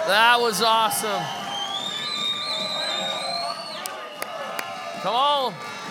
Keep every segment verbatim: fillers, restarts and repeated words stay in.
That was awesome. Come on.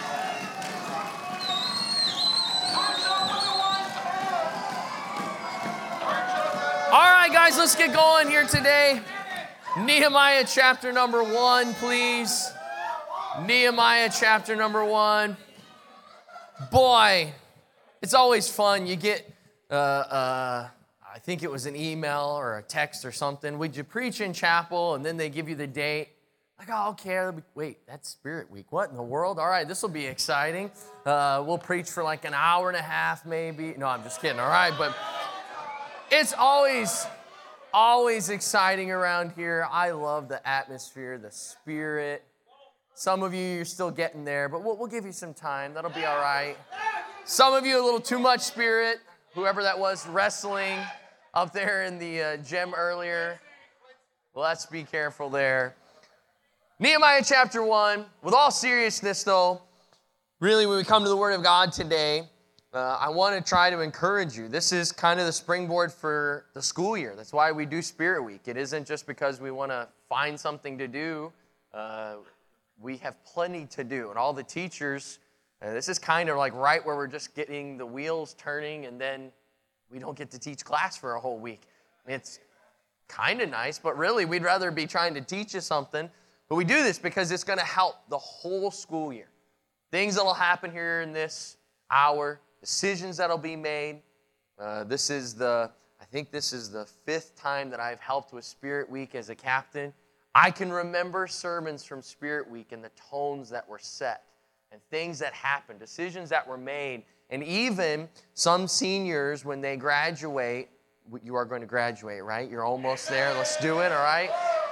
All right, guys, let's get going here today. Nehemiah chapter number one, please. Nehemiah chapter number one. Boy, it's always fun. You get, uh, uh, I think it was an email or a text or something. Would you preach in chapel? And then they give you the date. Like, oh, okay. Wait, that's Spirit Week. What in the world? All right, this will be exciting. Uh, we'll preach for like an hour and a half, maybe. No, I'm just kidding. All right, but it's always, always exciting around here. I love the atmosphere, the spirit. Some of you, you're still getting there, but we'll, we'll give you some time. That'll be all right. Some of you, a little too much spirit. Whoever that was wrestling up there in the uh, gym earlier. Let's be careful there. Nehemiah chapter one. With all seriousness, though, really, when we come to the Word of God today, uh, I want to try to encourage you. This is kind of the springboard for the school year. That's why we do Spirit Week. It isn't just because we want to find something to do. Uh, We have plenty to do. And all the teachers, uh, this is kind of like right where we're just getting the wheels turning and then we don't get to teach class for a whole week. It's kind of nice, but really we'd rather be trying to teach you something. But we do this because it's going to help the whole school year. Things that will happen here in this hour, decisions that will be made. Uh, this is the, I think this is the fifth time that I've helped with Spirit Week as a captain. I can remember sermons from Spirit Week and the tones that were set and things that happened, decisions that were made. And even some seniors, when they graduate, you are going to graduate, right? You're almost there. Let's do it, all right?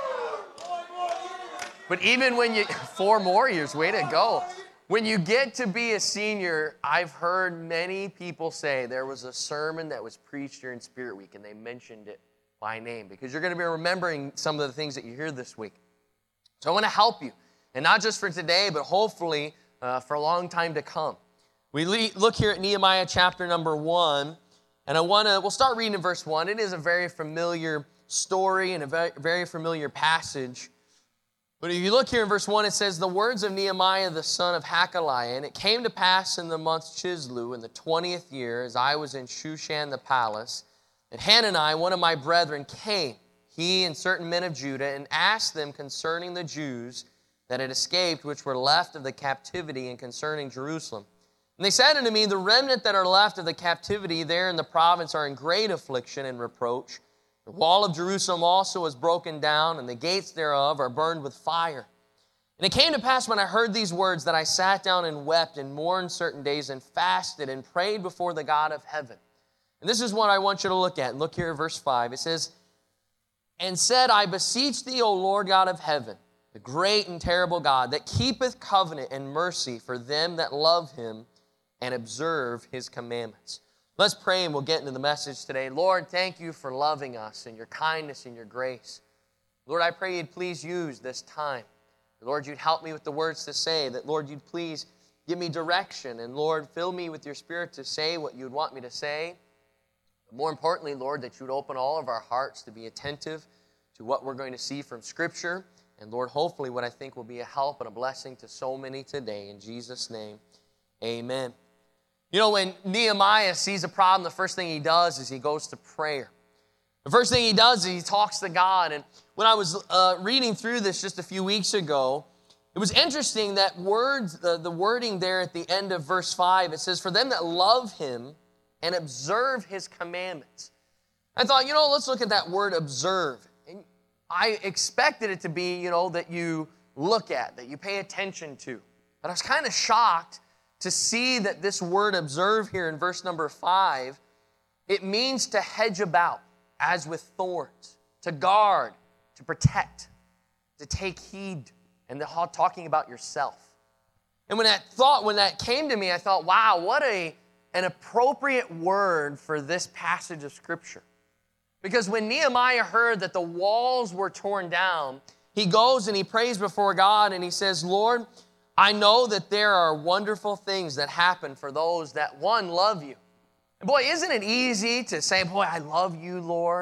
But even when you, four more years, way to go. When you get to be a senior, I've heard many people say there was a sermon that was preached during Spirit Week and they mentioned it by name, because you're going to be remembering some of the things that you hear this week. So I want to help you, and not just for today, but hopefully uh, for a long time to come. We le- look here at Nehemiah chapter number one, and I want to, we'll start reading in verse one. It is a very familiar story and a very, very familiar passage. But if you look here in verse one, it says, the words of Nehemiah the son of Hakaliah, and it came to pass in the month Chislu, in the twentieth year, as I was in Shushan the palace, and Hanani, one of my brethren, came, he and certain men of Judah, and asked them concerning the Jews that had escaped, which were left of the captivity, and concerning Jerusalem. And they said unto me, the remnant that are left of the captivity there in the province are in great affliction and reproach. The wall of Jerusalem also is broken down, and the gates thereof are burned with fire. And it came to pass when I heard these words that I sat down and wept and mourned certain days and fasted and prayed before the God of heaven. And this is what I want you to look at. Look here at verse five. It says, and said, I beseech thee, O Lord God of heaven, the great and terrible God, that keepeth covenant and mercy for them that love him and observe his commandments. Let's pray and we'll get into the message today. Lord, thank you for loving us and your kindness and your grace. Lord, I pray you'd please use this time. Lord, you'd help me with the words to say. That, Lord, you'd please give me direction. And, Lord, fill me with your Spirit to say what you'd want me to say. More importantly, Lord, that you would open all of our hearts to be attentive to what we're going to see from Scripture. And, Lord, hopefully what I think will be a help and a blessing to so many today. In Jesus' name, amen. You know, when Nehemiah sees a problem, the first thing he does is he goes to prayer. The first thing he does is he talks to God. And when I was uh, reading through this just a few weeks ago, it was interesting that words, the, the wording there at the end of verse five, it says, for them that love him and observe his commandments. I thought, you know, let's look at that word observe. And I expected it to be, you know, that you look at, that you pay attention to. But I was kind of shocked to see that this word observe here in verse number five, it means to hedge about, as with thorns, to guard, to protect, to take heed, and the, talking about yourself. And when that thought, when that came to me, I thought, wow, what a an appropriate word for this passage of Scripture. Because when Nehemiah heard that the walls were torn down, he goes and he prays before God and he says, Lord, I know that there are wonderful things that happen for those that, one, love you. And boy, isn't it easy to say, boy, I love you, Lord.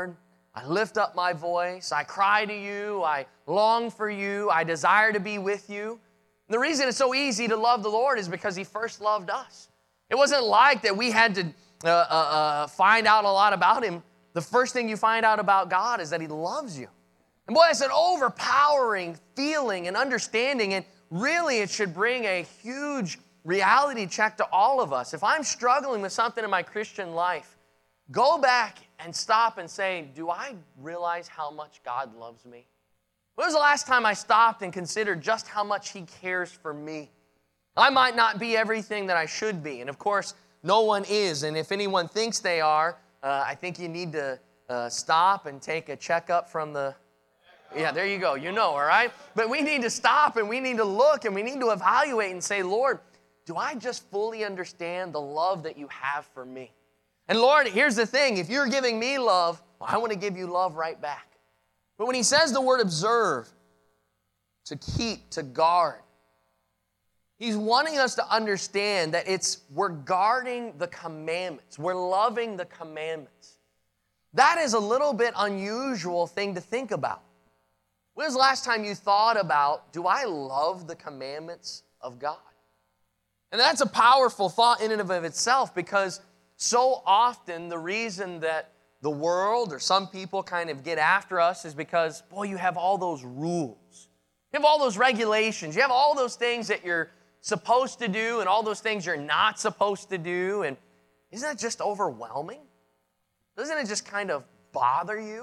I lift up my voice. I cry to you. I long for you. I desire to be with you. And the reason it's so easy to love the Lord is because he first loved us. It wasn't like that we had to uh, uh, uh, find out a lot about him. The first thing you find out about God is that he loves you. And boy, it's an overpowering feeling and understanding, and really it should bring a huge reality check to all of us. If I'm struggling with something in my Christian life, go back and stop and say, do I realize how much God loves me? When was the last time I stopped and considered just how much he cares for me? I might not be everything that I should be, and of course, no one is, and if anyone thinks they are, uh, I think you need to uh, stop and take a checkup from the Yeah, there you go. You know, all right? But we need to stop and we need to look and we need to evaluate and say, Lord, do I just fully understand the love that you have for me? And Lord, here's the thing. If you're giving me love, well, I want to give you love right back. But when he says the word observe, to keep, to guard, he's wanting us to understand that it's we're guarding the commandments. We're loving the commandments. That is a little bit unusual thing to think about. When was the last time you thought about, do I love the commandments of God? And that's a powerful thought in and of itself, because so often the reason that the world or some people kind of get after us is because, boy, you have all those rules. You have all those regulations. You have all those things that you're supposed to do and all those things you're not supposed to do. And isn't that just overwhelming? Doesn't it just kind of bother you?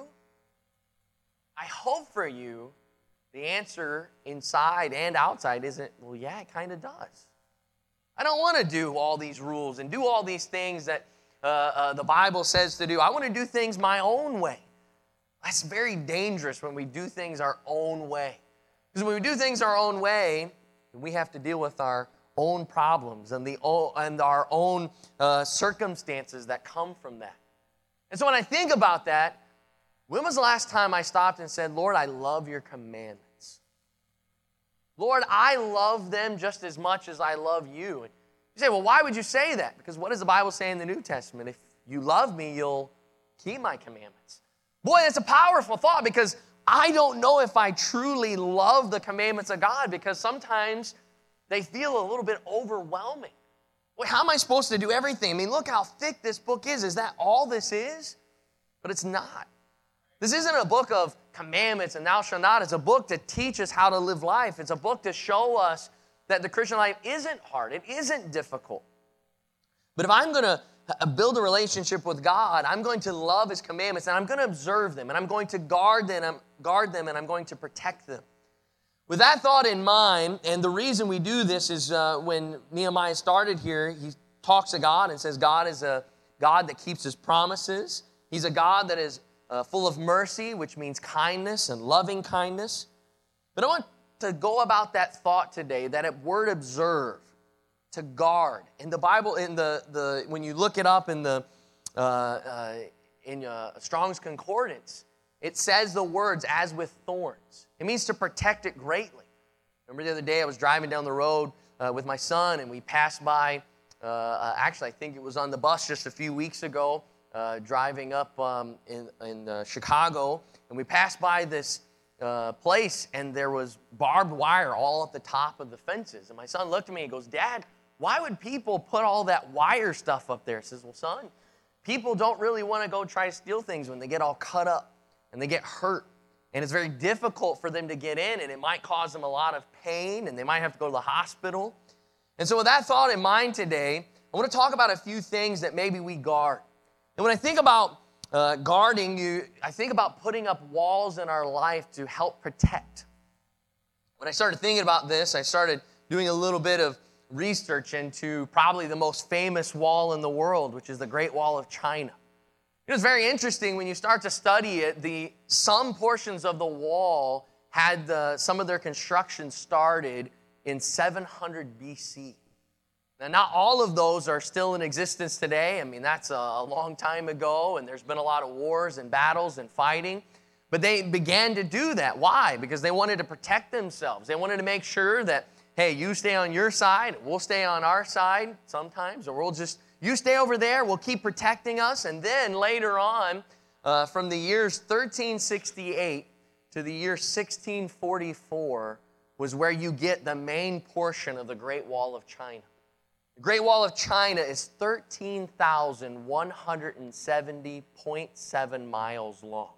I hope for you the answer inside and outside isn't, well, yeah, it kind of does. I don't want to do all these rules and do all these things that uh, uh, the Bible says to do. I want to do things my own way. That's very dangerous when we do things our own way. Because when we do things our own way, we have to deal with our own problems and, the, and our own uh, circumstances that come from that. And so when I think about that, when was the last time I stopped and said, Lord, I love your commandments. Lord, I love them just as much as I love you. And you say, well, why would you say that? Because what does the Bible say in the New Testament? If you love me, you'll keep my commandments. Boy, that's a powerful thought, because I don't know if I truly love the commandments of God, because sometimes they feel a little bit overwhelming. Well, how am I supposed to do everything? I mean, look how thick this book is. Is that all this is? But it's not. This isn't a book of commandments and thou shalt not. It's a book to teach us how to live life. It's a book to show us that the Christian life isn't hard. It isn't difficult. But if I'm going to build a relationship with God, I'm going to love his commandments, and I'm going to observe them, and I'm going to guard them, guard them, and I'm going to protect them. With that thought in mind, and the reason we do this is uh, when Nehemiah started here, he talks to God and says God is a God that keeps his promises. He's a God that is Uh, full of mercy, which means kindness and loving kindness. But I want to go about that thought today, that word observe, to guard. In the Bible, in the, the when you look it up in the uh, uh, in uh, Strong's Concordance, it says the words as with thorns. It means to protect it greatly. Remember the other day I was driving down the road uh, with my son, and we passed by, uh, uh, actually I think it was on the bus just a few weeks ago, Uh, driving up um, in, in uh, Chicago, and we passed by this uh, place, and there was barbed wire all at the top of the fences. And my son looked at me and goes, Dad, why would people put all that wire stuff up there? I says, well, son, people don't really want to go try to steal things when they get all cut up and they get hurt. And it's very difficult for them to get in, and it might cause them a lot of pain, and they might have to go to the hospital. And so with that thought in mind today, I want to talk about a few things that maybe we guard. And when I think about uh, guarding, you, I think about putting up walls in our life to help protect. When I started thinking about this, I started doing a little bit of research into probably the most famous wall in the world, which is the Great Wall of China. It was very interesting when you start to study it. The some portions of the wall had the, some of their construction started in seven hundred B C. Now, not all of those are still in existence today. I mean, that's a, a long time ago, and there's been a lot of wars and battles and fighting. But they began to do that. Why? Because they wanted to protect themselves. They wanted to make sure that, hey, you stay on your side, we'll stay on our side sometimes, or we'll just, you stay over there, we'll keep protecting us. And then later on, uh, from the years thirteen sixty-eight to the year sixteen forty-four was where you get the main portion of the Great Wall of China. The Great Wall of China is thirteen thousand one hundred seventy point seven miles long.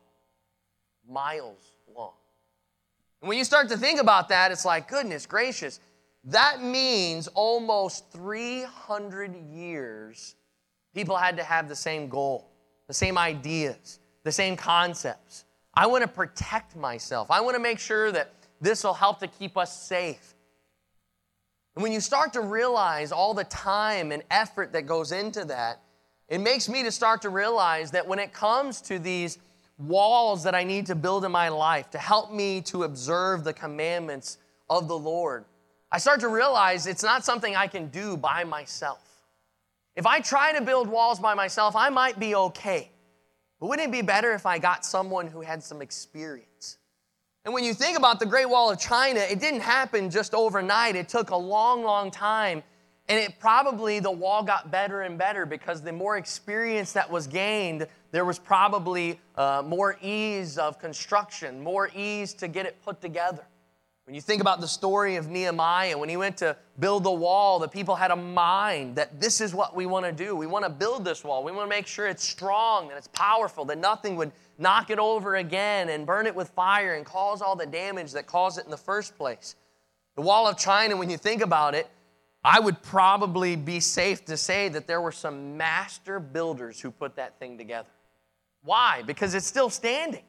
Miles long. And when you start to think about that, it's like, goodness gracious, that means almost three hundred years people had to have the same goal, the same ideas, the same concepts. I want to protect myself. I want to make sure that this will help to keep us safe. And when you start to realize all the time and effort that goes into that, it makes me to start to realize that when it comes to these walls that I need to build in my life to help me to observe the commandments of the Lord, I start to realize it's not something I can do by myself. If I try to build walls by myself, I might be okay. But wouldn't it be better if I got someone who had some experience? And when you think about the Great Wall of China, it didn't happen just overnight. It took a long, long time. And it probably, the wall got better and better because the more experience that was gained, there was probably uh, more ease of construction, more ease to get it put together. When you think about the story of Nehemiah, when he went to build the wall, the people had a mind that this is what we want to do. We want to build this wall. We want to make sure it's strong, that it's powerful, that nothing would knock it over again and burn it with fire and cause all the damage that caused it in the first place. The Wall of China, when you think about it, I would probably be safe to say that there were some master builders who put that thing together. Why? Because it's still standing.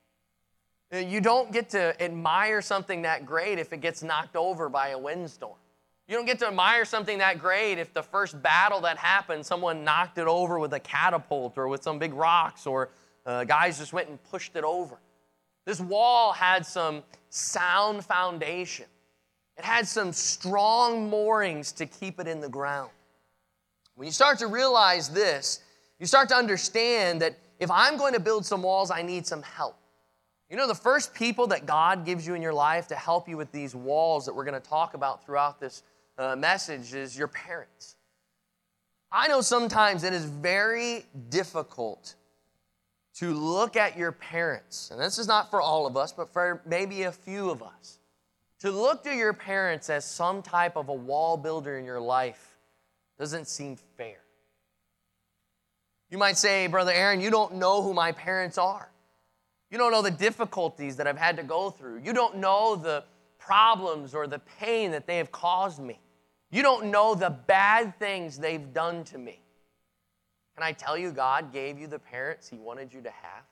You don't get to admire something that great if it gets knocked over by a windstorm. You don't get to admire something that great if the first battle that happened, someone knocked it over with a catapult or with some big rocks, or uh, guys just went and pushed it over. This wall had some sound foundation. It had some strong moorings to keep it in the ground. When you start to realize this, you start to understand that if I'm going to build some walls, I need some help. You know, the first people that God gives you in your life to help you with these walls that we're going to talk about throughout this uh, message is your parents. I know sometimes it is very difficult to look at your parents, and this is not for all of us, but for maybe a few of us. To look to your parents as some type of a wall builder in your life doesn't seem fair. You might say, Brother Aaron, you don't know who my parents are. You don't know the difficulties that I've had to go through. You don't know the problems or the pain that they have caused me. You don't know the bad things they've done to me. Can I tell you, God gave you the parents He wanted you to have?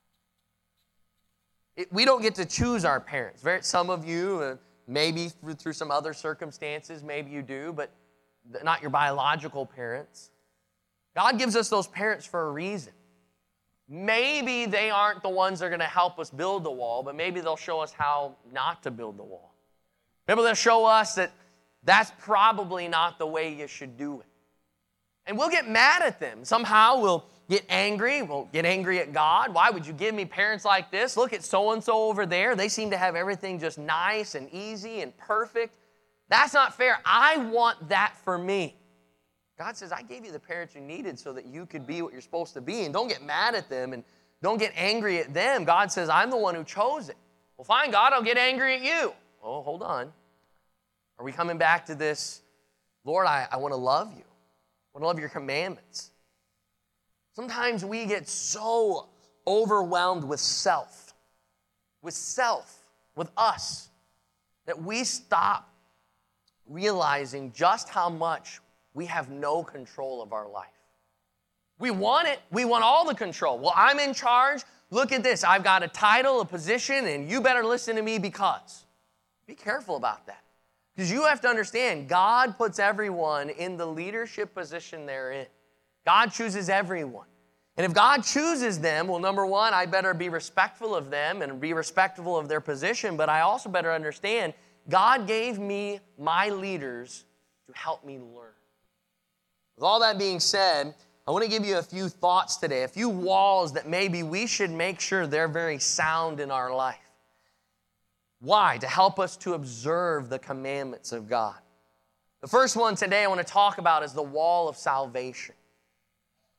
It, we don't get to choose our parents. Very, some of you, uh, maybe through, through some other circumstances, maybe you do, but not your biological parents. God gives us those parents for a reason. Maybe they aren't the ones that are going to help us build the wall, but maybe they'll show us how not to build the wall. Maybe they'll show us that that's probably not the way you should do it. And we'll get mad at them. Somehow we'll get angry. We'll get angry at God. Why would you give me parents like this? Look at so-and-so over there. They seem to have everything just nice and easy and perfect. That's not fair. I want that for me. God says, I gave you the parents you needed so that you could be what you're supposed to be. And don't get mad at them and don't get angry at them. God says, I'm the one who chose it. Well, fine, God, I'll get angry at you. Oh, hold on. Are we coming back to this? Lord, I, I want to love you. I want to love your commandments. Sometimes we get so overwhelmed with self, with self, with us, that we stop realizing just how much we have no control of our life. We want it. We want all the control. Well, I'm in charge. Look at this. I've got a title, a position, and you better listen to me because. Be careful about that. Because you have to understand, God puts everyone in the leadership position they're in. God chooses everyone. And if God chooses them, well, number one, I better be respectful of them and be respectful of their position, but I also better understand God gave me my leaders to help me learn. With all that being said, I want to give you a few thoughts today, a few walls that maybe we should make sure they're very sound in our life. Why? To help us to observe the commandments of God. The first one today I want to talk about is the wall of salvation.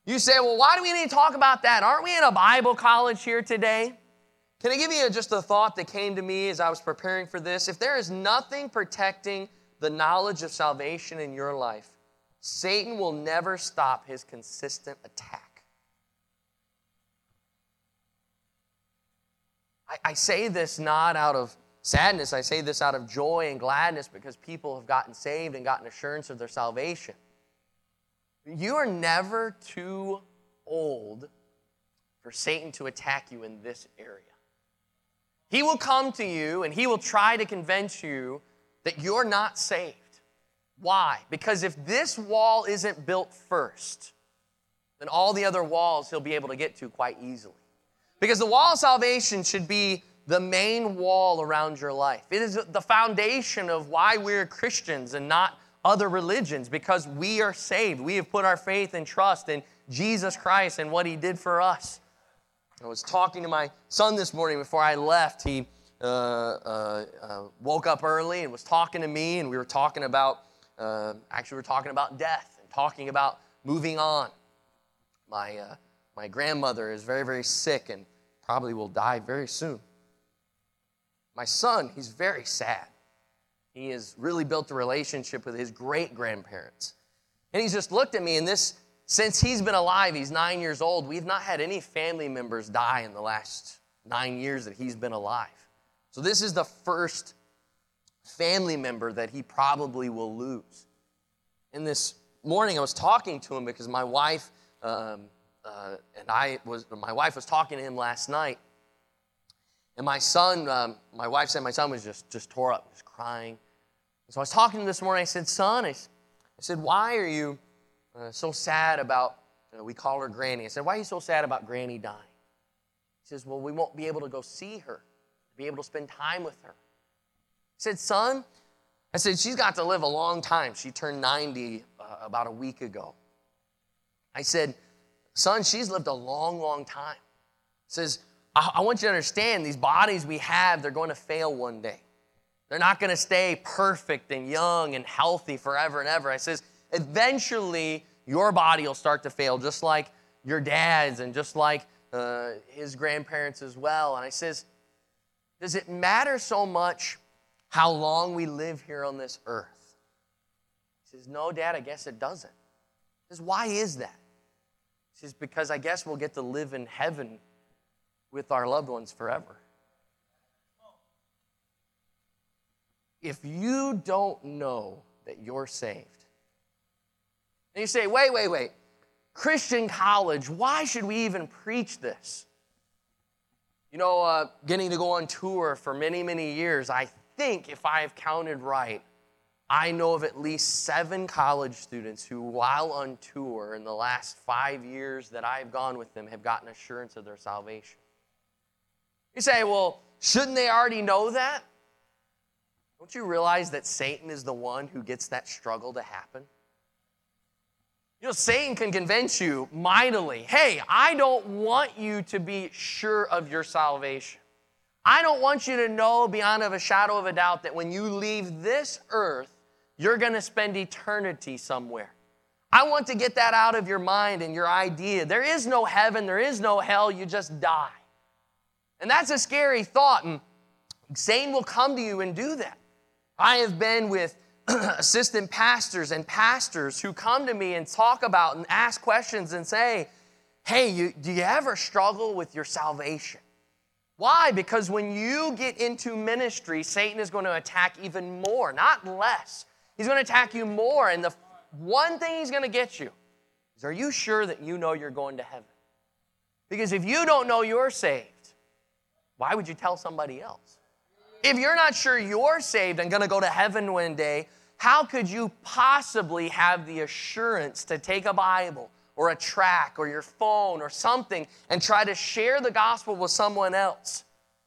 You say, well, why do we need to talk about that? Aren't we in a Bible college here today? Can I give you just a thought that came to me as I was preparing for this? If there is nothing protecting the knowledge of salvation in your life, Satan will never stop his consistent attack. I, I say this not out of sadness. I say this out of joy and gladness because people have gotten saved and gotten assurance of their salvation. You are never too old for Satan to attack you in this area. He will come to you and he will try to convince you that you're not saved. Why? Because if this wall isn't built first, then all the other walls he'll be able to get to quite easily. Because the wall of salvation should be the main wall around your life. It is the foundation of why we're Christians and not other religions, because we are saved. We have put our faith and trust in Jesus Christ and what he did for us. I was talking to my son this morning before I left. He uh, uh, uh, woke up early and was talking to me, and we were talking about, uh, actually we were talking about death and talking about moving on. My, uh, my grandmother is very, very sick and probably will die very soon. My son, he's very sad. He has really built a relationship with his great-grandparents. And he's just looked at me, and this, since he's been alive, he's nine years old, we've not had any family members die in the last nine years that he's been alive. So this is the first family member that he probably will lose. And this morning I was talking to him because my wife um, uh, and I was, my wife was talking to him last night. And my son, um, my wife said my son was just, just tore up, just crying. So I was talking to him this morning. I said, son, I, I said, why are you uh, so sad about, you know, we call her Granny. I said, why are you so sad about Granny dying? He says, well, we won't be able to go see her, be able to spend time with her. I said, son, I said, she's got to live a long time. She turned ninety uh, about a week ago. I said, son, she's lived a long, long time. He says, I, I want you to understand, these bodies we have, they're going to fail one day. They're not going to stay perfect and young and healthy forever and ever. I says, eventually, your body will start to fail, just like your dad's and just like uh, his grandparents as well. And I says, does it matter so much how long we live here on this earth? He says, no, Dad, I guess it doesn't. He says, why is that? He says, because I guess we'll get to live in heaven with our loved ones forever. If you don't know that you're saved, and you say, wait, wait, wait, Christian college, why should we even preach this? You know, uh, getting to go on tour for many, many years, I think if I have counted right, I know of at least seven college students who, while on tour in the last five years that I've gone with them, have gotten assurance of their salvation. You say, well, shouldn't they already know that? Don't you realize that Satan is the one who gets that struggle to happen? You know, Satan can convince you mightily, hey, I don't want you to be sure of your salvation. I don't want you to know beyond of a shadow of a doubt that when you leave this earth, you're going to spend eternity somewhere. I want to get that out of your mind and your idea. There is no heaven, there is no hell, you just die. And that's a scary thought, and Satan will come to you and do that. I have been with assistant pastors and pastors who come to me and talk about and ask questions and say, hey, you, do you ever struggle with your salvation? Why? Because when you get into ministry, Satan is going to attack even more, not less. He's going to attack you more, and the one thing he's going to get you is, are you sure that you know you're going to heaven? Because if you don't know you're saved, why would you tell somebody else? If you're not sure you're saved and going to go to heaven one day, how could you possibly have the assurance to take a Bible or a tract or your phone or something and try to share the gospel with someone else?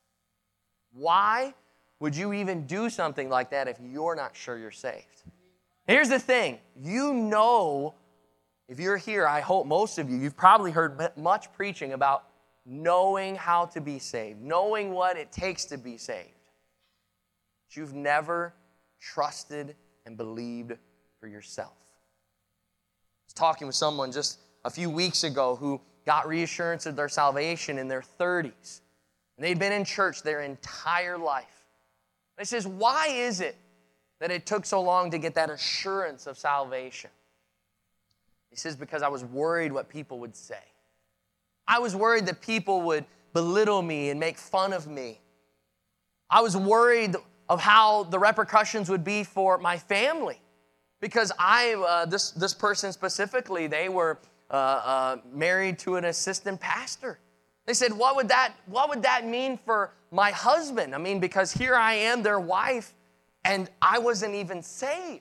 Why would you even do something like that if you're not sure you're saved? Here's the thing. You know, if you're here, I hope most of you, you've probably heard much preaching about knowing how to be saved, knowing what it takes to be saved. But you've never trusted and believed for yourself. I was talking with someone just a few weeks ago who got reassurance of their salvation in their thirties. And they'd been in church their entire life. And he says, why is it that it took so long to get that assurance of salvation? He says, because I was worried what people would say. I was worried that people would belittle me and make fun of me. I was worried of how the repercussions would be for my family. Because I, uh, this, this person specifically, they were uh, uh, married to an assistant pastor. They said, what would that, what would that mean for my husband? I mean, because here I am, their wife, and I wasn't even saved.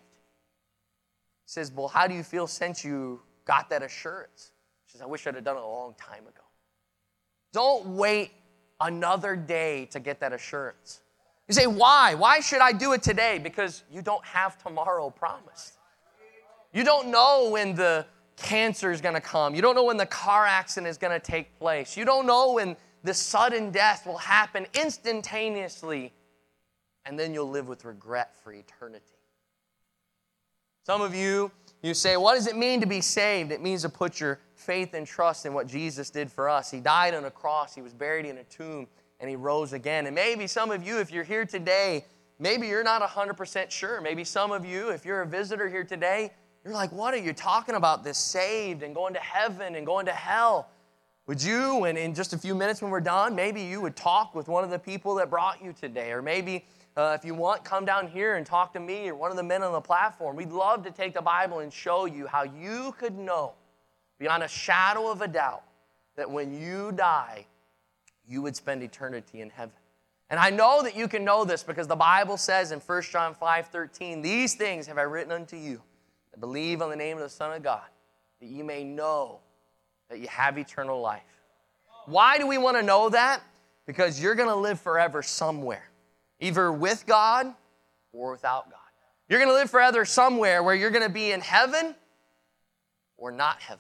He says, well, how do you feel since you got that assurance? He says, I wish I'd have done it a long time ago. Don't wait another day to get that assurance. You say, why? Why should I do it today? Because you don't have tomorrow promised. You don't know when the cancer is going to come. You don't know when the car accident is going to take place. You don't know when the sudden death will happen instantaneously, and then you'll live with regret for eternity. Some of you, you say, what does it mean to be saved? It means to put your faith and trust in what Jesus did for us. He died on a cross. He was buried in a tomb, and He rose again. And maybe some of you, if you're here today, maybe you're not one hundred percent sure. Maybe some of you, if you're a visitor here today, you're like, what are you talking about, this saved and going to heaven and going to hell? Would you, and in just a few minutes when we're done, maybe you would talk with one of the people that brought you today. Or maybe uh, if you want, come down here and talk to me or one of the men on the platform. We'd love to take the Bible and show you how you could know beyond a shadow of a doubt that when you die, you would spend eternity in heaven. And I know that you can know this because the Bible says in First John five thirteen, these things have I written unto you that believe on the name of the Son of God, that you may know that you have eternal life. Why do we want to know that? Because you're going to live forever somewhere, either with God or without God. You're going to live forever somewhere where you're going to be in heaven or not heaven.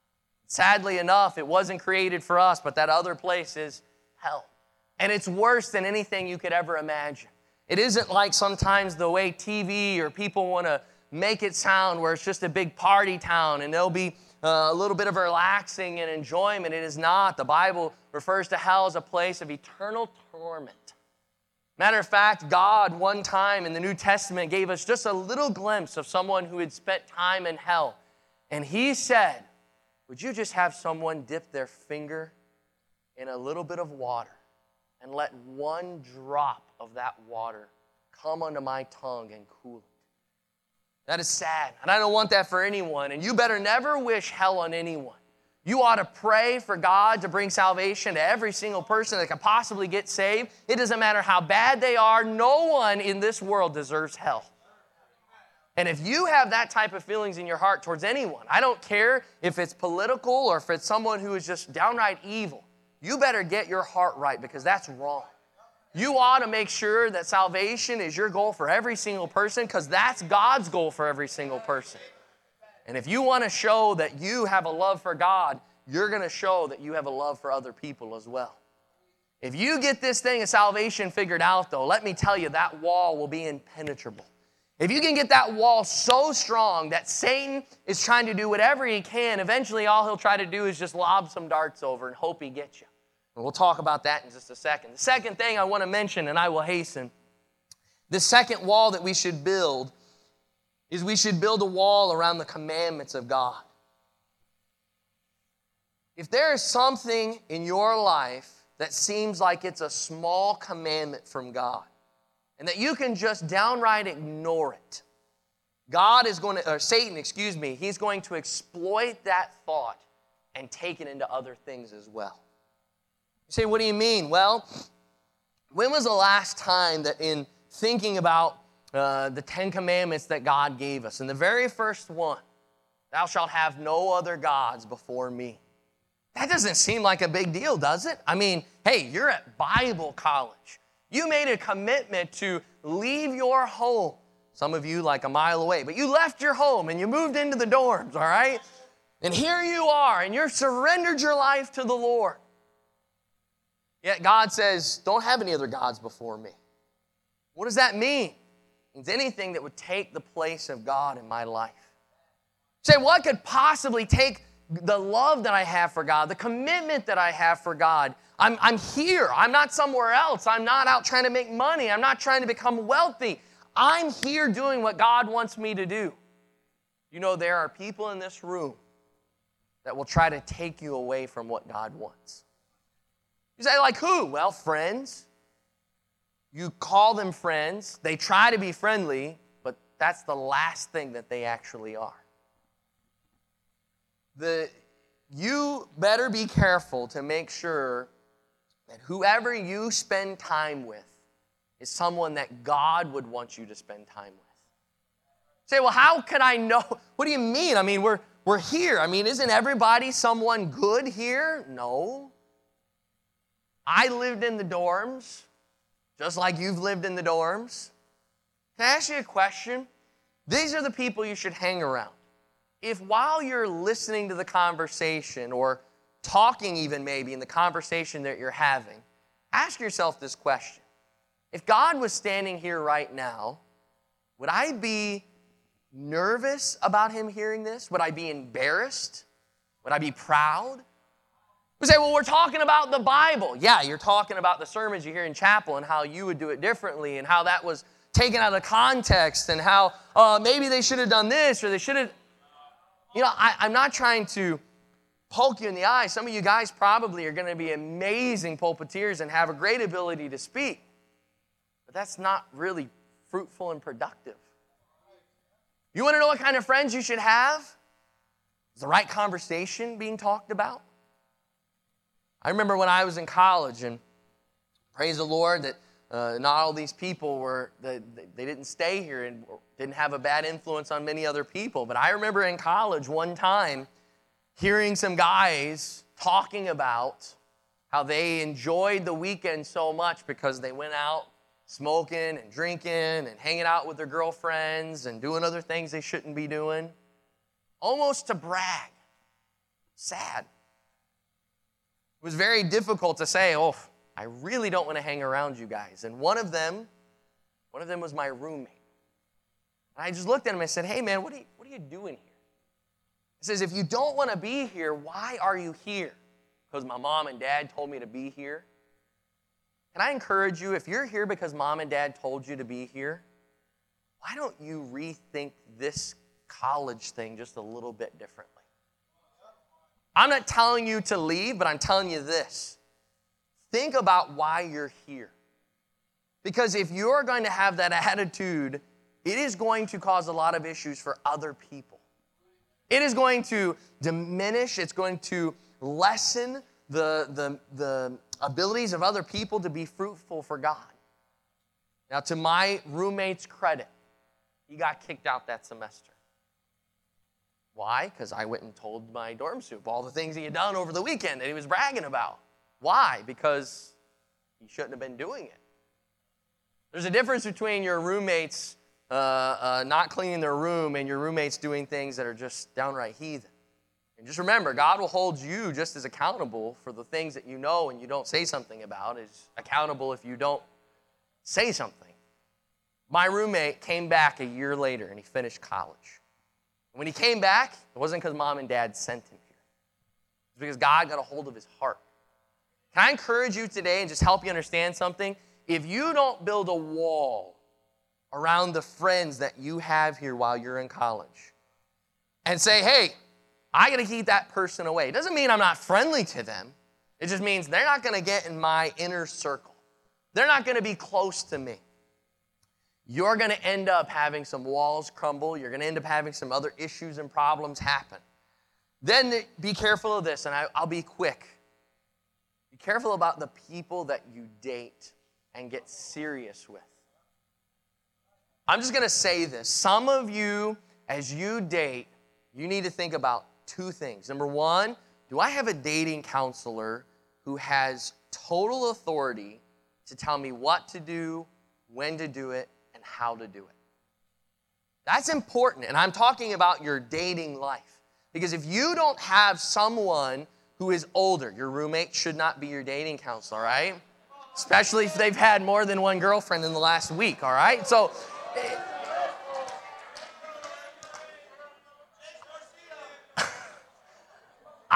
Sadly enough, it wasn't created for us, but that other place is hell. And it's worse than anything you could ever imagine. It isn't like sometimes the way T V or people want to make it sound where it's just a big party town and there'll be uh, a little bit of relaxing and enjoyment. It is not. The Bible refers to hell as a place of eternal torment. Matter of fact, God one time in the New Testament gave us just a little glimpse of someone who had spent time in hell. And He said, would you just have someone dip their finger in a little bit of water and let one drop of that water come onto my tongue and cool it? That is sad, and I don't want that for anyone, and you better never wish hell on anyone. You ought to pray for God to bring salvation to every single person that can possibly get saved. It doesn't matter how bad they are. No one in this world deserves hell. And if you have that type of feelings in your heart towards anyone, I don't care if it's political or if it's someone who is just downright evil, you better get your heart right because that's wrong. You ought to make sure that salvation is your goal for every single person because that's God's goal for every single person. And if you want to show that you have a love for God, you're going to show that you have a love for other people as well. If you get this thing of salvation figured out, though, let me tell you, that wall will be impenetrable. If you can get that wall so strong that Satan is trying to do whatever he can, eventually all he'll try to do is just lob some darts over and hope he gets you. And we'll talk about that in just a second. The second thing I want to mention, and I will hasten, the second wall that we should build is we should build a wall around the commandments of God. If there is something in your life that seems like it's a small commandment from God, and that you can just downright ignore it, God is going to, or Satan, excuse me, he's going to exploit that thought and take it into other things as well. You say, what do you mean? Well, when was the last time that in thinking about uh, the Ten Commandments that God gave us, and the very first one, thou shalt have no other gods before me. That doesn't seem like a big deal, does it? I mean, hey, you're at Bible college. You made a commitment to leave your home. Some of you like a mile away, but you left your home and you moved into the dorms, all right? And here you are, and you've surrendered your life to the Lord. Yet God says, don't have any other gods before me. What does that mean? It means anything that would take the place of God in my life. Say, what could possibly take the love that I have for God, the commitment that I have for God. I'm, I'm here. I'm not somewhere else. I'm not out trying to make money. I'm not trying to become wealthy. I'm here doing what God wants me to do. You know, there are people in this room that will try to take you away from what God wants. You say, like who? Well, friends. You call them friends. They try to be friendly, but that's the last thing that they actually are. The, you better be careful to make sure that whoever you spend time with is someone that God would want you to spend time with. Say, well, how could I know? What do you mean? I mean, we're, we're here. I mean, isn't everybody someone good here? No. I lived in the dorms, just like you've lived in the dorms. Can I ask you a question? These are the people you should hang around. If while you're listening to the conversation or talking even maybe in the conversation that you're having, ask yourself this question. If God was standing here right now, would I be nervous about him hearing this? Would I be embarrassed? Would I be proud? We say, well, we're talking about the Bible. Yeah, you're talking about the sermons you hear in chapel and how you would do it differently and how that was taken out of context and how uh, maybe they should have done this or they should have. You know, I, I'm not trying to poke you in the eye. Some of you guys probably are going to be amazing pulpiteers and have a great ability to speak. But that's not really fruitful and productive. You want to know what kind of friends you should have? Is the right conversation being talked about? I remember when I was in college, and praise the Lord that uh, not all these people were, they, they didn't stay here and didn't have a bad influence on many other people. But I remember in college one time hearing some guys talking about how they enjoyed the weekend so much because they went out smoking and drinking and hanging out with their girlfriends and doing other things they shouldn't be doing, almost to brag. Sad. It was very difficult to say, oh, I really don't want to hang around you guys. And one of them, one of them was my roommate. And I just looked at him and I said, hey, man, what are you, what are you doing here? He says, if you don't want to be here, why are you here? Because my mom and dad told me to be here. Can I encourage you, if you're here because mom and dad told you to be here, why don't you rethink this college thing just a little bit differently? I'm not telling you to leave, but I'm telling you this. Think about why you're here. Because if you're going to have that attitude, it is going to cause a lot of issues for other people. It is going to diminish, it's going to lessen the, the, the abilities of other people to be fruitful for God. Now, to my roommate's credit, he got kicked out that semester. Why? Because I went and told my dorm soup all the things he had done over the weekend that he was bragging about. Why? Because he shouldn't have been doing it. There's a difference between your roommates uh, uh, not cleaning their room and your roommates doing things that are just downright heathen. And just remember, God will hold you just as accountable for the things that you know and you don't say something about, as accountable if you don't say something. My roommate came back a year later and he finished college. When he came back, it wasn't because mom and dad sent him here. It was because God got a hold of his heart. Can I encourage you today and just help you understand something? If you don't build a wall around the friends that you have here while you're in college and say, hey, I got to keep that person away. It doesn't mean I'm not friendly to them. It just means they're not going to get in my inner circle. They're not going to be close to me. You're going to end up having some walls crumble. You're going to end up having some other issues and problems happen. Then be careful of this, and I, I'll be quick. Be careful about the people that you date and get serious with. I'm just going to say this. Some of you, as you date, you need to think about two things. Number one, do I have a dating counselor who has total authority to tell me what to do, when to do it, and how to do it? That's important, and I'm talking about your dating life. Because if you don't have someone who is older, your roommate should not be your dating counselor, all right? Especially if they've had more than one girlfriend in the last week, all right? So,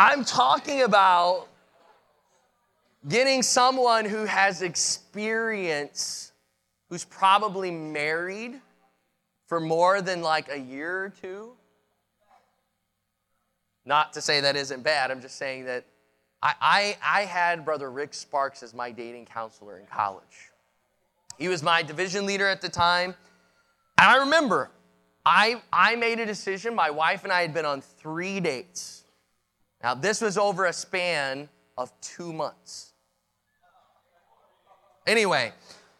I'm talking about getting someone who has experience, who's probably married for more than like a year or two. Not to say that isn't bad. I'm just saying that I, I, I had Brother Rick Sparks as my dating counselor in college. He was my division leader at the time. And I remember, I, I made a decision. My wife and I had been on three dates. Now, this was over a span of two months. Anyway,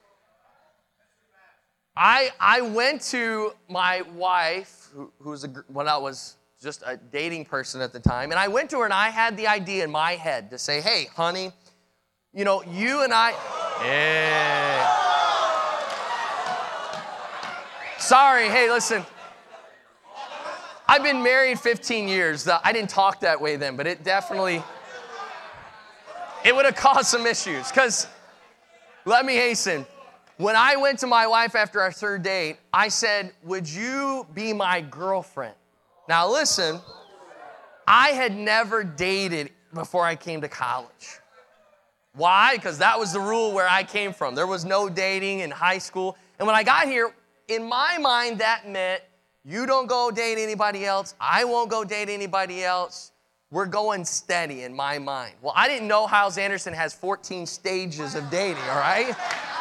I, I went to my wife, who, who was a, when I was just a dating person at the time, and I went to her and I had the idea in my head to say, hey, honey, you know, you and I, yeah. Sorry, hey, listen. I've been married fifteen years. I didn't talk that way then, but it definitely, it would have caused some issues. Because, let me hasten, when I went to my wife after our third date, I said, would you be my girlfriend? Now listen, I had never dated before I came to college. Why? Because that was the rule where I came from. There was no dating in high school. And when I got here, in my mind, that meant you don't go date anybody else. I won't go date anybody else. We're going steady in my mind. Well, I didn't know Hyles Anderson has fourteen stages of dating, all right?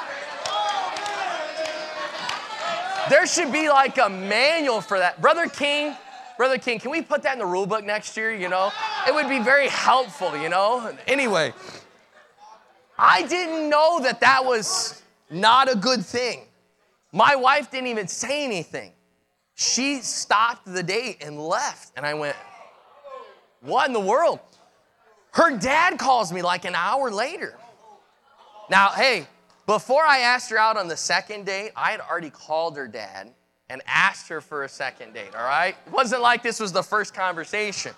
There should be like a manual for that. Brother King, Brother King, can we put that in the rule book next year, you know? It would be very helpful, you know? Anyway, I didn't know that that was not a good thing. My wife didn't even say anything. She stopped the date and left. And I went, what in the world? Her dad calls me like an hour later. Now, hey, before I asked her out on the second date, I had already called her dad and asked her for a second date, all right? It wasn't like this was the first conversation.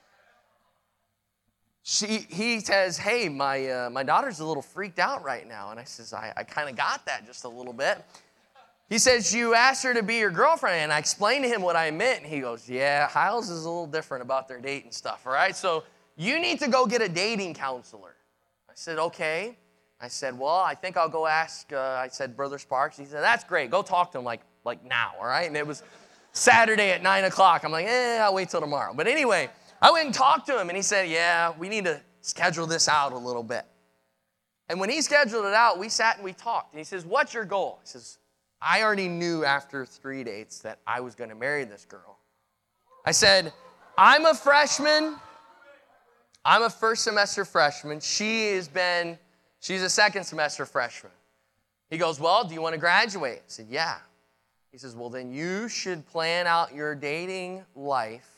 She, he says, hey, my, uh, my daughter's a little freaked out right now. And I says, I, I kind of got that just a little bit. He says, you asked her to be your girlfriend. And I explained to him what I meant. And he goes, yeah, Hyles is a little different about their dating stuff, all right? So you need to go get a dating counselor. I said, okay. I said, well, I think I'll go ask, uh, I said, Brother Sparks. He said, that's great. Go talk to him like, like now, all right? And it was Saturday at nine o'clock. I'm like, eh, I'll wait till tomorrow. But anyway, I went and talked to him. And he said, yeah, we need to schedule this out a little bit. And when he scheduled it out, we sat and we talked. And he says, what's your goal? He says, I already knew after three dates that I was going to marry this girl. I said, I'm a freshman. I'm a first semester freshman. She has been, she's a second semester freshman. He goes, well, do you want to graduate? I said, yeah. He says, well, then you should plan out your dating life.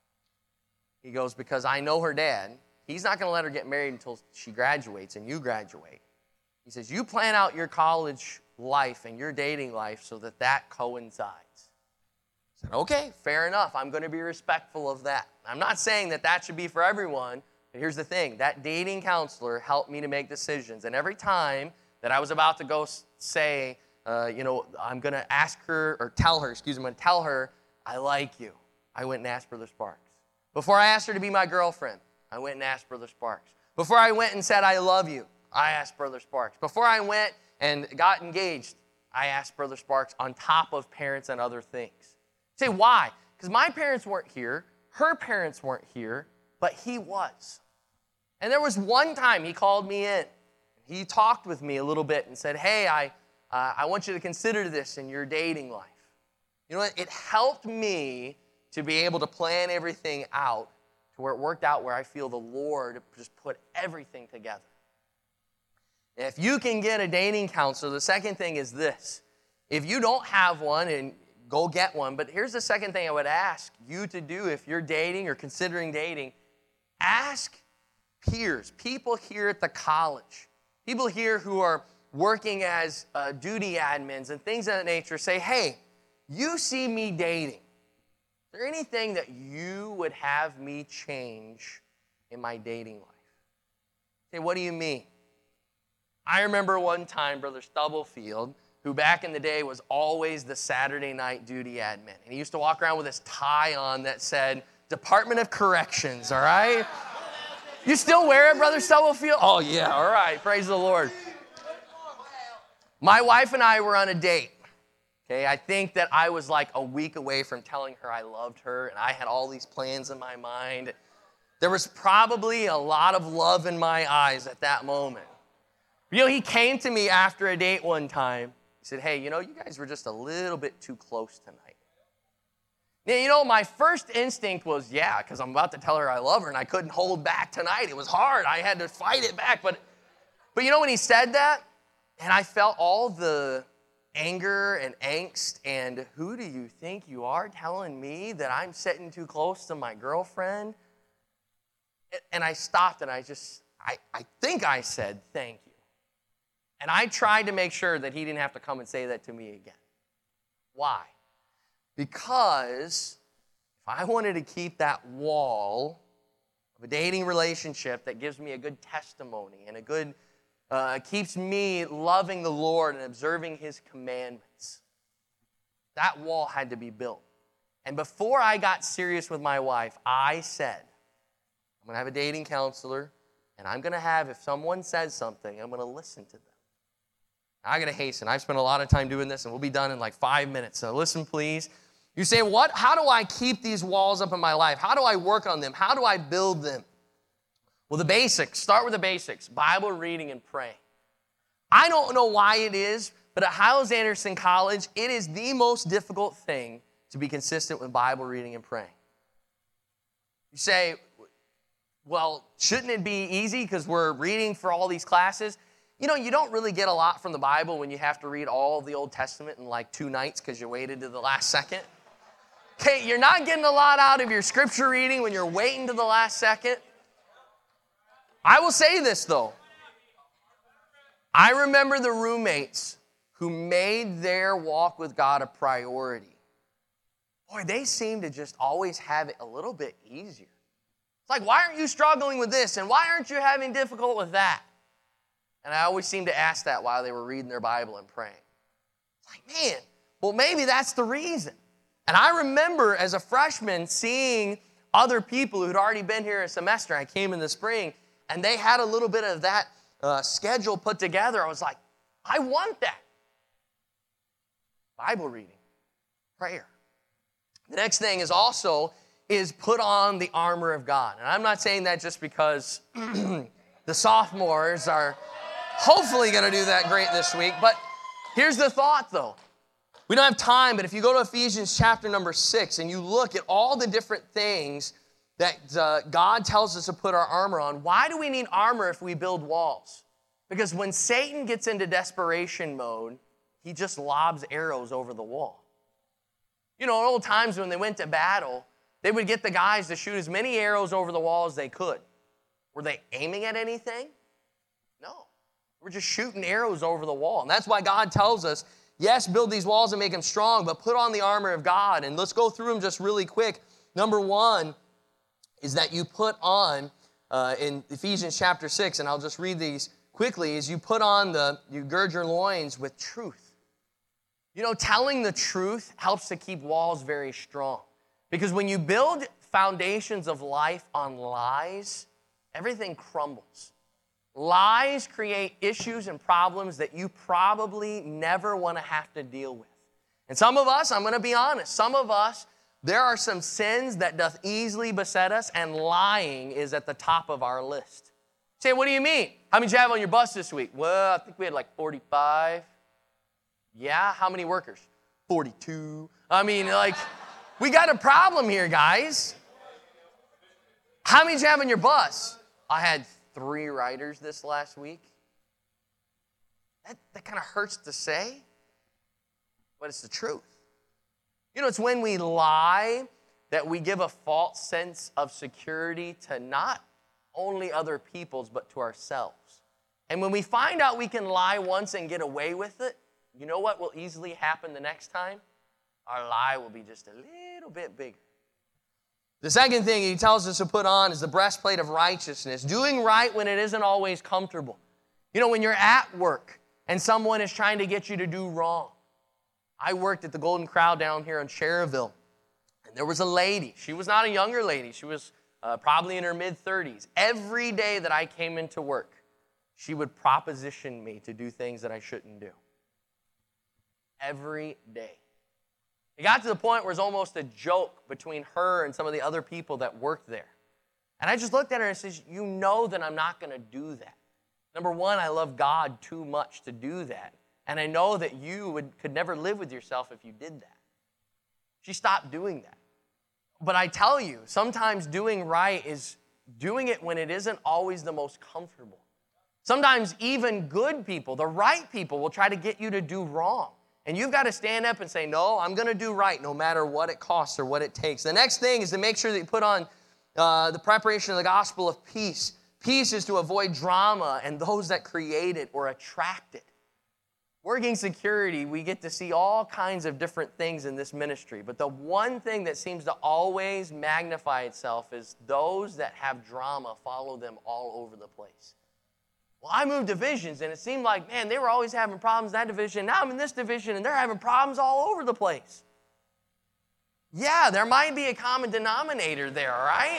He goes, because I know her dad. He's not going to let her get married until she graduates and you graduate. He says, you plan out your college life and your dating life so that that coincides. I said, okay, fair enough. I'm going to be respectful of that. I'm not saying that that should be for everyone, but here's the thing. That dating counselor helped me to make decisions. And every time that I was about to go say, uh, you know, I'm going to ask her or tell her, excuse me, I'm going to tell her, I like you, I went and asked Brother Sparks. Before I asked her to be my girlfriend, I went and asked Brother Sparks. Before I went and said, I love you, I asked Brother Sparks. Before I went and got engaged, I asked Brother Sparks on top of parents and other things. Say, why? Because my parents weren't here, her parents weren't here, but he was. And there was one time he called me in. He talked with me a little bit and said, hey, I, uh, I want you to consider this in your dating life. You know what? It helped me to be able to plan everything out to where it worked out where I feel the Lord just put everything together. If you can get a dating counselor, the second thing is this. If you don't have one, and go get one, but here's the second thing I would ask you to do if you're dating or considering dating. Ask peers, people here at the college, people here who are working as uh, duty admins and things of that nature, say, hey, you see me dating. Is there anything that you would have me change in my dating life? Say, what do you mean? I remember one time, Brother Stubblefield, who back in the day was always the Saturday night duty admin. And he used to walk around with this tie on that said, Department of Corrections, all right? You still wear it, Brother Stubblefield? Oh, yeah, all right. Praise the Lord. My wife and I were on a date. Okay, I think that I was like a week away from telling her I loved her, and I had all these plans in my mind. There was probably a lot of love in my eyes at that moment. You know, he came to me after a date one time. He said, hey, you know, you guys were just a little bit too close tonight. Now, you know, my first instinct was, yeah, because I'm about to tell her I love her, and I couldn't hold back tonight. It was hard. I had to fight it back. But, but you know, when he said that, and I felt all the anger and angst, and who do you think you are telling me that I'm sitting too close to my girlfriend? And I stopped, and I just, I, I think I said, thank you. And I tried to make sure that he didn't have to come and say that to me again. Why? Because if I wanted to keep that wall of a dating relationship that gives me a good testimony and a good, uh, keeps me loving the Lord and observing His commandments, that wall had to be built. And before I got serious with my wife, I said, I'm going to have a dating counselor, and I'm going to have, if someone says something, I'm going to listen to them. I got to hasten. I've spent a lot of time doing this, and we'll be done in like five minutes. So listen, please. You say, what? How do I keep these walls up in my life? How do I work on them? How do I build them? Well, the basics. Start with the basics. Bible reading and praying. I don't know why it is, but at Hyles-Anderson College, it is the most difficult thing to be consistent with Bible reading and praying. You say, well, shouldn't it be easy because we're reading for all these classes? You know, you don't really get a lot from the Bible when you have to read all of the Old Testament in like two nights because you waited to the last second. Okay, you're not getting a lot out of your scripture reading when you're waiting to the last second. I will say this, though. I remember the roommates who made their walk with God a priority. Boy, they seem to just always have it a little bit easier. It's like, why aren't you struggling with this? And why aren't you having difficult with that? And I always seem to ask that while they were reading their Bible and praying. It's like, man, well, maybe that's the reason. And I remember as a freshman seeing other people who'd already been here a semester. I came in the spring, and they had a little bit of that uh, schedule put together. I was like, I want that. Bible reading, prayer. The next thing is also is put on the armor of God. And I'm not saying that just because the sophomores are hopefully going to do that great this week. But here's the thought, though. We don't have time, but if you go to Ephesians chapter number six and you look at all the different things that uh, God tells us to put our armor on, why do we need armor if we build walls? Because when Satan gets into desperation mode, he just lobs arrows over the wall. You know, in old times when they went to battle, they would get the guys to shoot as many arrows over the wall as they could. Were they aiming at anything? No. We're just shooting arrows over the wall. And that's why God tells us, yes, build these walls and make them strong, but put on the armor of God. And let's go through them just really quick. Number one is that you put on, uh, in Ephesians chapter six, and I'll just read these quickly, is you put on the, you gird your loins with truth. You know, telling the truth helps to keep walls very strong. Because when you build foundations of life on lies, everything crumbles. Lies create issues and problems that you probably never want to have to deal with. And some of us, I'm going to be honest, some of us, there are some sins that doth easily beset us, and lying is at the top of our list. Say, what do you mean? How many did you have on your bus this week? Well, I think we had like forty-five. Yeah, how many workers? forty-two. I mean, like, we got a problem here, guys. How many did you have on your bus? I had three riders this last week. That, that kind of hurts to say, but it's the truth. You know, it's when we lie that we give a false sense of security to not only other people's, but to ourselves. And when we find out we can lie once and get away with it, you know what will easily happen the next time? Our lie will be just a little bit bigger. The second thing he tells us to put on is the breastplate of righteousness. Doing right when it isn't always comfortable. You know, when you're at work and someone is trying to get you to do wrong. I worked at the Golden Crow down here in Cherville. And there was a lady. She was not a younger lady. She was uh, probably in her mid-thirties. Every day that I came into work, she would proposition me to do things that I shouldn't do. Every day. It got to the point where it was almost a joke between her and some of the other people that worked there. And I just looked at her and said, you know that I'm not going to do that. Number one, I love God too much to do that. And I know that you would, could never live with yourself if you did that. She stopped doing that. But I tell you, sometimes doing right is doing it when it isn't always the most comfortable. Sometimes even good people, the right people, will try to get you to do wrong. And you've got to stand up and say, no, I'm going to do right no matter what it costs or what it takes. The next thing is to make sure that you put on uh, the preparation of the gospel of peace. Peace is to avoid drama and those that create it or attract it. Working security, we get to see all kinds of different things in this ministry. But the one thing that seems to always magnify itself is those that have drama follow them all over the place. Well, I moved divisions, and it seemed like, man, they were always having problems in that division. Now I'm in this division, and they're having problems all over the place. Yeah, there might be a common denominator there, all right?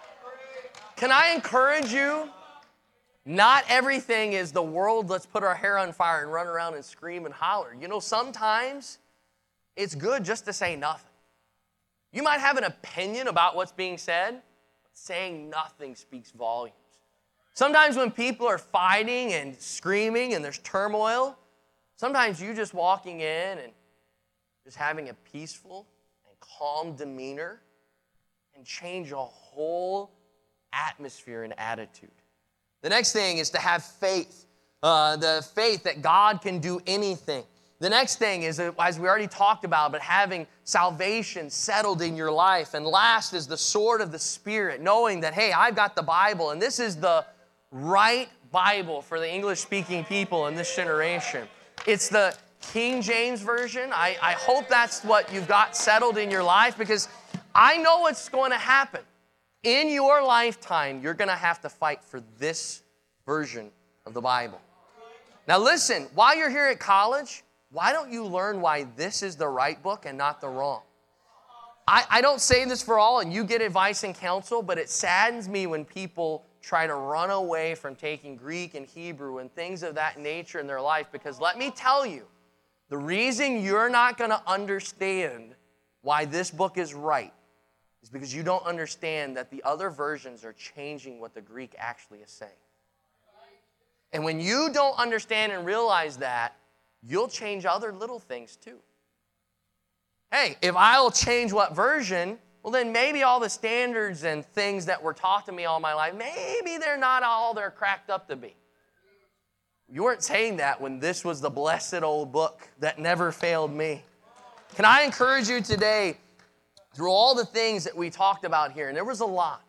Can I encourage you? Not everything is the world, let's put our hair on fire and run around and scream and holler. You know, sometimes it's good just to say nothing. You might have an opinion about what's being said, but saying nothing speaks volumes. Sometimes when people are fighting and screaming and there's turmoil, sometimes you just walking in and just having a peaceful and calm demeanor can change a whole atmosphere and attitude. The next thing is to have faith, uh, the faith that God can do anything. The next thing is, as we already talked about, but having salvation settled in your life. And last is the sword of the Spirit, knowing that, hey, I've got the Bible, and this is the right Bible for the English-speaking people in this generation. It's the King James Version. I, I hope that's what you've got settled in your life, because I know what's going to happen. In your lifetime, you're going to have to fight for this version of the Bible. Now listen, while you're here at college, why don't you learn why this is the right book and not the wrong? I, I don't say this for all, and you get advice and counsel, but it saddens me when people try to run away from taking Greek and Hebrew and things of that nature in their life, because let me tell you, the reason you're not going to understand why this book is right is because you don't understand that the other versions are changing what the Greek actually is saying. And when you don't understand and realize that, you'll change other little things too. Hey, if I'll change what version, well, then maybe all the standards and things that were taught to me all my life, maybe they're not all they're cracked up to be. You weren't saying that when this was the blessed old book that never failed me. Can I encourage you today, through all the things that we talked about here, and there was a lot,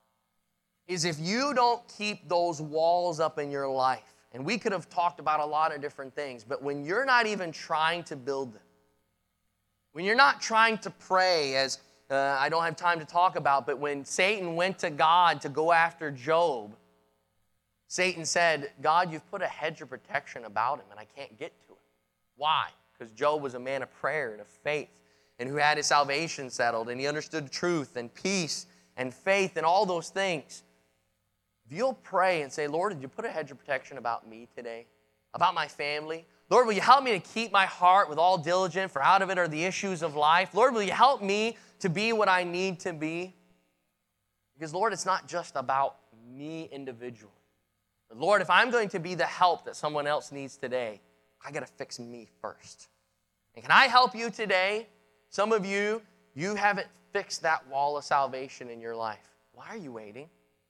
is if you don't keep those walls up in your life, and we could have talked about a lot of different things, but when you're not even trying to build them, when you're not trying to pray, as uh, I don't have time to talk about, but when Satan went to God to go after Job, Satan said, God, you've put a hedge of protection about him, and I can't get to him. Why? Because Job was a man of prayer and of faith, and who had his salvation settled, and he understood truth and peace and faith and all those things. If you'll pray and say, Lord, did you put a hedge of protection about me today? About my family? Lord, will you help me to keep my heart with all diligence, for out of it are the issues of life? Lord, will you help me to be what I need to be? Because, Lord, it's not just about me individually. But, Lord, if I'm going to be the help that someone else needs today, I got to fix me first. And can I help you today? Some of you, you haven't fixed that wall of salvation in your life. Why are you waiting?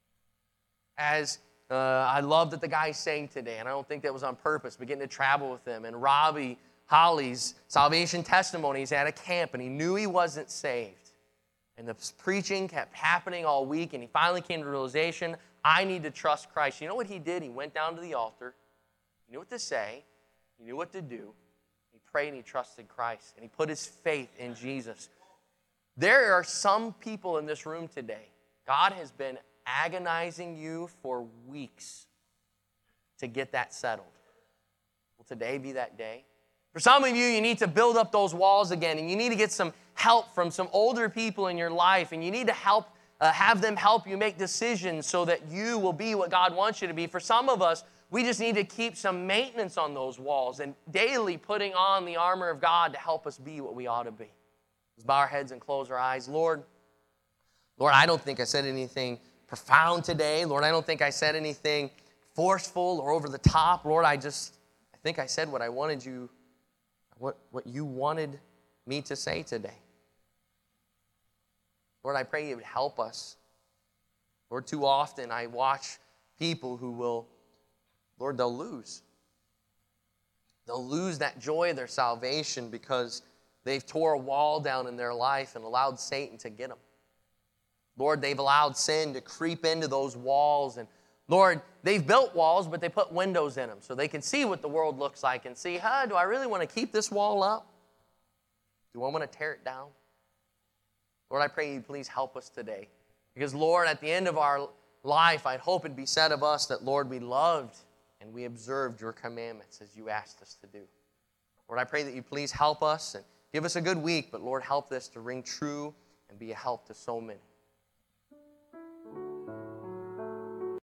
As uh, I love that the guy sang today, and I don't think that was on purpose, but getting to travel with him. And Robbie Holly's salvation testimonies at a camp, and he knew he wasn't saved. And the preaching kept happening all week, and he finally came to the realization, I need to trust Christ. You know what he did? He went down to the altar. He knew what to say. He knew what to do. He prayed and he trusted Christ, and he put his faith in Jesus. There are some people in this room today, God has been agonizing you for weeks to get that settled. Will today be that day? For some of you, you need to build up those walls again, and you need to get some help from some older people in your life, and you need to help Uh, have them help you make decisions so that you will be what God wants you to be. For some of us, we just need to keep some maintenance on those walls and daily putting on the armor of God to help us be what we ought to be. Let's bow our heads and close our eyes. Lord, Lord, I don't think I said anything profound today. Lord, I don't think I said anything forceful or over the top. Lord, I just, I think I said what I wanted you, what, what you wanted me to say today. Lord, I pray you would help us. Lord, too often I watch people who will, Lord, they'll lose. They'll lose that joy of their salvation because they've tore a wall down in their life and allowed Satan to get them. Lord, they've allowed sin to creep into those walls. And Lord, they've built walls, but they put windows in them so they can see what the world looks like and see, huh, do I really want to keep this wall up? Do I want to tear it down? Lord, I pray you please help us today. Because, Lord, at the end of our life, I'd hope it'd be said of us that, Lord, we loved and we observed your commandments as you asked us to do. Lord, I pray that you please help us and give us a good week, but, Lord, help this to ring true and be a help to so many.